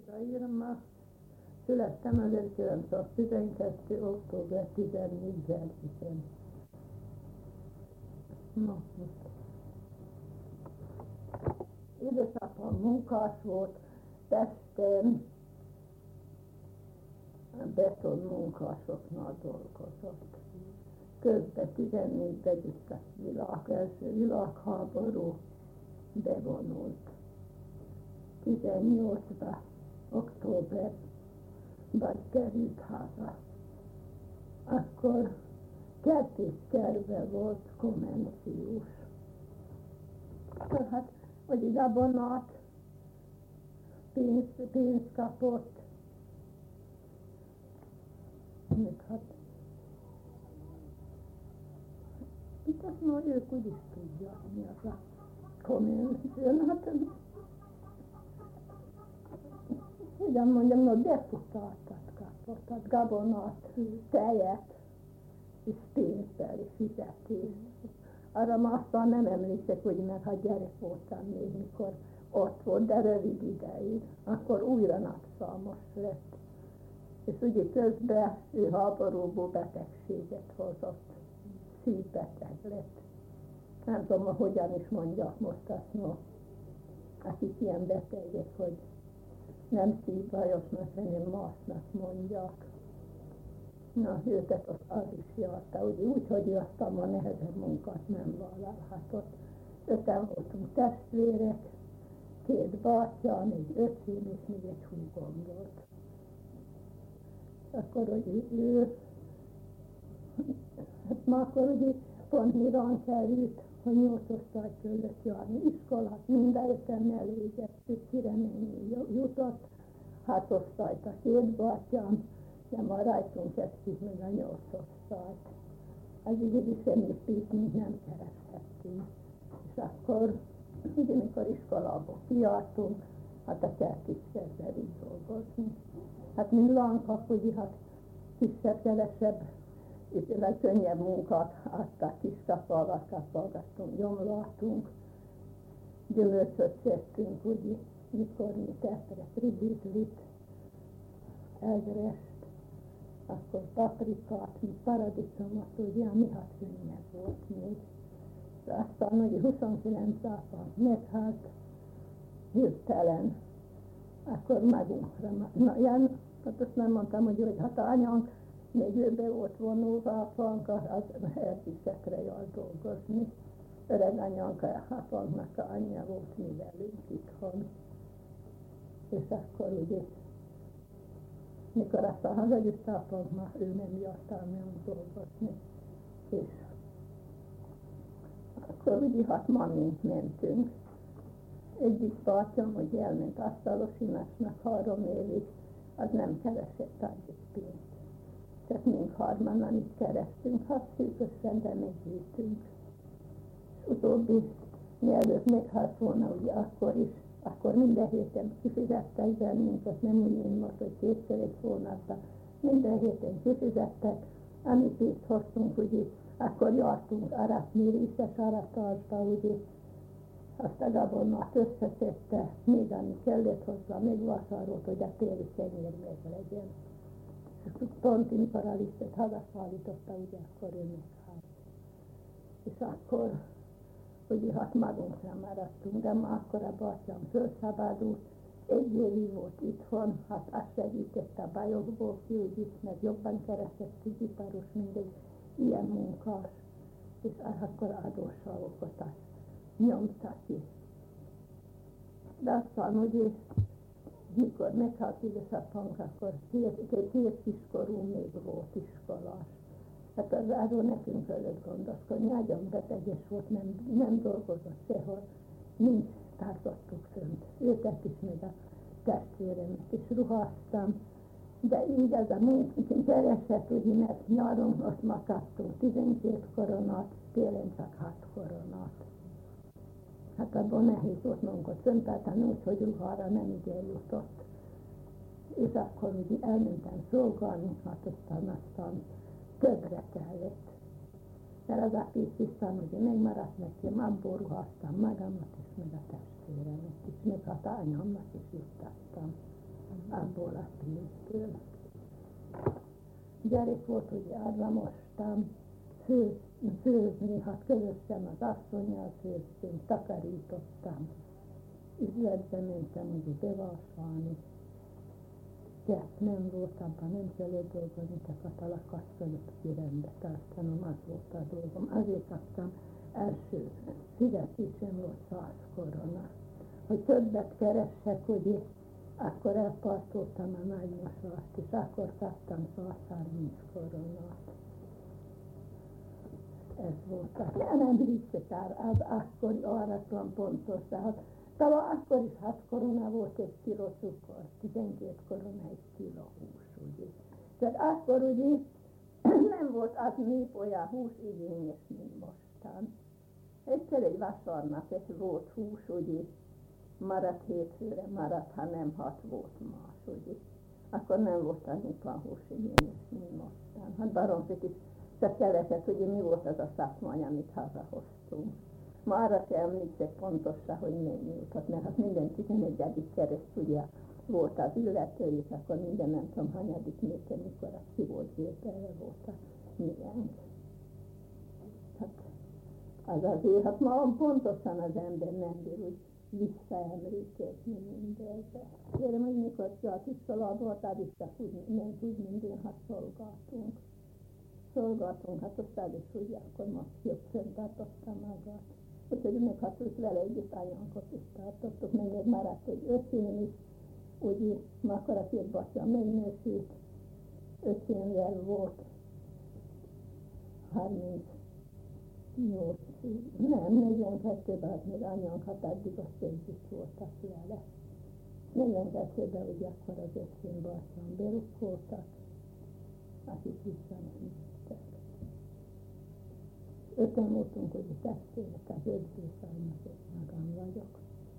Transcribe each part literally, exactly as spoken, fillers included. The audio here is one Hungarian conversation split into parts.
odaírva. Születtem ezerkilencszáztizenkettő. október tizennégyedikén. No, édesapám munkás volt, Pesten betonmunkásoknál dolgozott. Közben tizennégyben itt a világ, első világháború bevonult. tizennyolcban októberben került haza. Akkor kertészkertbe volt konvenciós. Akkor hát, hogy gabonát, pénz, pénzt kapott. Még hát, itt azt már ők úgyis tudják, mi az a konvenció. Hát, hogyan mondjam, no, deputátat kapott, tehát gabonát, tejet, és pénzzel, és fizetést. Arra már aztán nem emlékszek, hogy mert ha gyerek voltam még, mikor ott volt, de rövid ideig, akkor újra nagyszámos lett. És ugye közben ő háborúból betegséget hozott, szívbeteg lett. Nem tudom, hogyan is mondják most azt, no, akik ilyen betegek, hogy nem szívbajosnak, hanem másnak mondják. Na, őket az, az is járta, ugye úgy, hogy ő aztán a nehezebb munkát nem vállalhatott. Öten voltunk testvérek, két bátyám, egy öcsém és még egy húgom volt. Akkor, hogy ő, ő hát már akkor ugye pont mirán került, hogy nyolc osztály kellett járni iskolát, minden öten elégettük, kire mennyi jutott, hát osztályt a két bátyám, de már rajtunk kezdtük meg a nyolc osztályt. Ez ugye semmi pénzt nem kereshettünk. És akkor, ugye mikor iskolából kijártunk, hát a kertészkertben így dolgozni. Hát mind lánkak, ugye hát kisebb, kevesebb, és egy könnyebb munkát adtak, kiskapalgat, kapalgattunk, gyomláltunk, gyümölcsöt szedtünk, ugye, mikor mi kettre, tribütlit, ezrest, akkor paprikát, mi paradicsomot, ugye, ami hát könnyebb volt még. De aztán ugye huszonkilenc apám meghalt, hirtelen, akkor magunkra, na ilyen, hát azt nem mondtam, hogy, hogy hát anyánk, még ő be volt vonulva apánk, az erdészekre jár dolgozni. Öreg anyánk, apánknak a anyja volt mi velünk itthon. És akkor ugye, mikor aztán hazajött apánk, már ő nem járt el nem dolgozni. És akkor ugye hát mamink mentünk. Egyik bátyám, hogy elment asztalosinásnak három évig, az nem keresett addig pénzt. Csak mink hárman, amit kerestünk, hát szűkösen, de meggyűjtünk. És utóbbi, mielőtt meghalt volna, ugye akkor is, akkor minden héten kifizettek bennünket, nem úgy, mint most, hogy kétszer egy hónapban. Minden héten kifizettek, amit pénzt hoztunk, ugye, akkor jártunk aratni, ríszes aratalba, ugye, azt a gabonát összeszedte, még ami kellett hozzá, még vasárolt, hogy a téli kenyér meg legyen. És pont amikor a lisztet hazaszállította, ugye akkor ő meghalt. És akkor, ugye hát magunkra maradtunk, de már akkor a bátyám fölszabadult, egy évig volt itthon, hát azt segítette a bajokból ki, úgy, mert jobban keresett tűziparos, mint egy ilyen munkás. És akkor adósságokat nyomta ki. De aztán ugye, mikor meghalt édesapánk, akkor két, két kiskorú még volt iskolás. Hát az arról nekünk kellett gondoskodni, nagyon beteges volt, nem, nem dolgozott sehol, nincs tartottuk fönt. Őket is, meg a testvéremet is ruháztam, de így ez a munkánk keresett, ugye, mert nyáron azt már kaptunk tizenkét koronát, télen csak hat koronát. Hát abban nehéz volt magunkat föntáltani úgy, hogy ruhára nem igen jutott. És akkor ugye elmentem szolgálni, hát aztán aztán többre kellett. Mert az a pénz tisztán ugye megmaradt nekem, abból ruháztam magamat is, meg a testvéremet is, meg hát anyámnak is juttattam. abból a pénzből. Gyerek volt, hogy arra mostam főz, főzni, hát közösen az asszonnyal főztünk, takarítottam. Üzletbe mentem, ugye bevasalni. Gyert nem volt, abban nem kellett dolgozni, csak a lakasszonyot kirendbe tartanom, az volt a dolgom. Azért kaptam első fizetésem volt száz korona. Hogy többet keressek, ugye, akkor elpartoltam a nagymosavat, és akkor kaptam százharminc koronát. Ez volt a... Ja, nem hiszek az akkori arratlan pontos, de hát talán akkor is hat korona volt egy kiló cukor, tizenkét korona egy kiló hús, ugye. Tehát akkor ugye nem volt az nép olyan hús igényes, mint mostan. Egyszer egy vasárnap egy volt hús, ugye, maradt hétfőre, maradt, ha nem hat volt más, ugye. Akkor nem volt az nép hús igényes, mint mostan. Hát baromfit is csak keresett, ugye mi volt az a szakmány, amit hazahoztunk. Ma arra se említsek pontosan, hogy mennyi jutott, mert hát minden tizenegyedik kereszt ugye volt az illető, és akkor minden nem tudom hanyadik méter, mikor az ki volt vételve volt a miénk. Hát az azért, hát ma pontosan az ember nem bír úgy visszaemlékezni mindenre. Kérem, hogy mikor ki a tisztalat volt, az is csak úgy, nem úgy minden, hát szolgáltunk. Szolgáltunk, hát aztán is úgy, akkor most jobb fenntartotta magát. Úgyhogy még hát úgy vele együtt anyánkot is tartottuk, meg még maradt egy öcsém is, úgy ma akkor a két batyám megnősült, öcsémvel volt harmincnyolc, nem, negyvenkettőben, hát még anyánkat addig azt együtt voltak vele. negyvenkettőben ugye akkor az öcsém batyám berukkoltak, akik visszamentettek. Öten voltunk, hogy testvérek, az ötszáznak magam vagyok.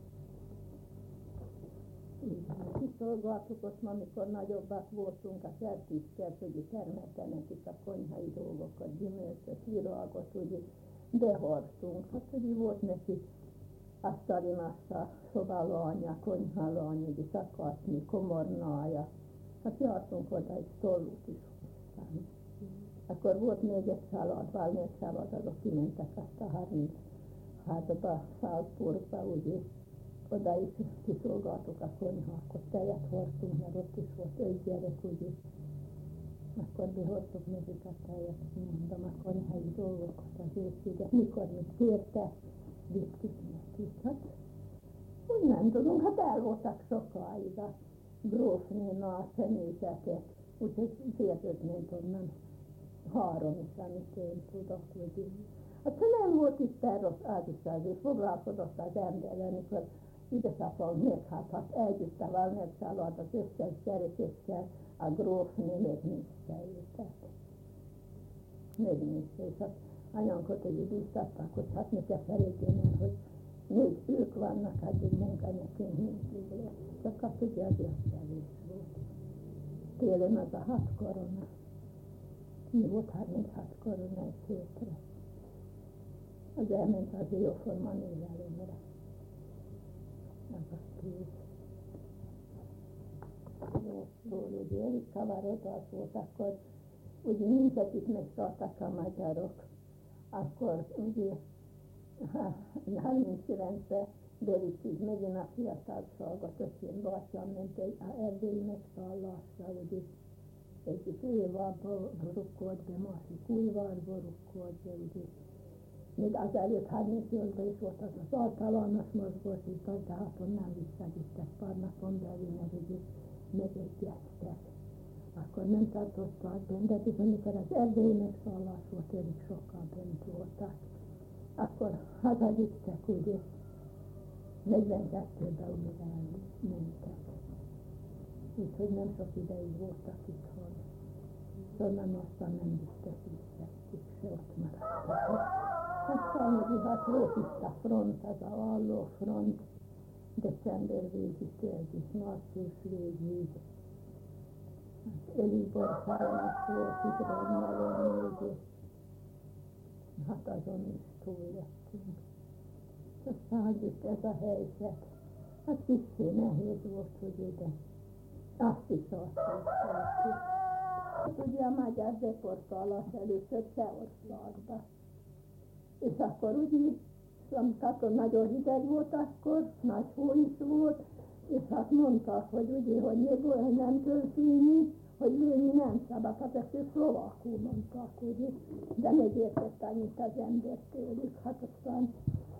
Így kiszolgáltuk ott, amikor nagyobbak voltunk, a sertízkert, hogy termelte nekik a konyhai dolgokat, gyümölcsöt, virágot, ugye behordtunk. Hát ugye volt neki asztali massa, szobalánya, konyhalány, ugye szakaszni, komornája. Hát jártunk oda, egy tollút is hoztam. Akkor volt még egy család, valami család, azok kimentek azt a harminc házba, Salzburgba, ugye, oda is kiszolgáltuk a konyhákat, tejet hordtunk, mert ott is volt öt gyerek, ugye. Akkor behordtuk nekik a tejet, mondom, a konyhai dolgokat az őszügyek, mikor mit kérte, vittük nekik. Hát úgy nem tudunk, hát el voltak sokáig a grófnéna a személyzetet, úgyhogy féltőt ment onnan. Három is, amit én tudok, hogy hát nem volt itt terror, az is azért foglalkozott az emberrel, amikor idesapám meghálhat együtt a Valner család, az összes gyerekekkel, a grófné még visszajöttek. Még vissza, és hát anyánkat ugye bíztatták, hogy hát ne te felejtjen el, hogy még ők vannak, addig munka nekünk mindig lesz. Csak hát ugye azért kevés volt. Télen az a hat korona. Mi volt harminchat korona egy hétre. Az elment az jóforma névelemre. Az a két. Jóról ugye elég kavarodás volt, akkor ugye minket itt megszálltak a magyarok. Akkor ugye harminckilencben Delicig megint a fiatalságot, öcsém bátyám ment egy erdélyi megszállásra, ugye egyik Újvárba rukkolt be, másik Újvárba rukkolt be, ugye. Még azelőtt harmincnyolcban is volt az az általános mozgósítás, de hát onnan visszavittek pár napon belül, mert ugye megegyeztek. Akkor nem tartották bent, de bizony, amikor az erdélyi megszállás volt, elég sokkal bent voltak. Akkor hazavittek, ugye, negyvenkettőben ugye elmentek. Úgyhogy nem sok ideig voltak itthon. Szóval aztán nem visszafizették, se ott maradtak. Aztán ugye hát volt itt a front, az a Valló front, december végig, tőlük, március végig. Elibor Fának volt, itt Ragnaron végig. Hát azon is túl lettünk. Aztán, hogy itt ez a helyzet, hát kicsi nehéz volt, hogy ide. Azt is adtunk. Ugye a magyar deportálás először Csehországba. És akkor úgy, amikor nagyon hideg volt, akkor nagy hó is volt, és hát mondták, hogy ugye, hogy még nem történik, hogy lőni nem szabad, hát ezt ők szlovákul mondták, ugye, de még értett annyit az ember tőlük, hát aztán...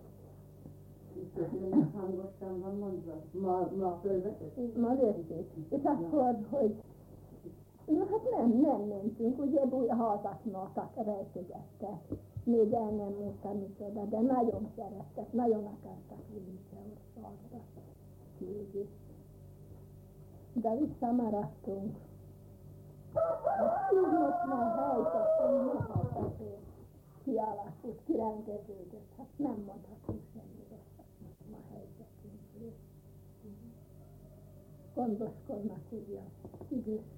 Hangosan van mondva, ma, ma fölvetett? Ma lőtték, és akkor, hogy na hát nem, nem mentünk, ugye házaknak rejtegettek, még el nem mondtam micsoda, de nagyon szerettek, nagyon akartak vinni Csehországba. De visszamaradtunk. Úgy most már helyzetünk, meghaltató kialakult, kirendeződött, hát nem mondhatunk semmi rosszat most már helyzetünkről. Gondoskodnak ugye az idős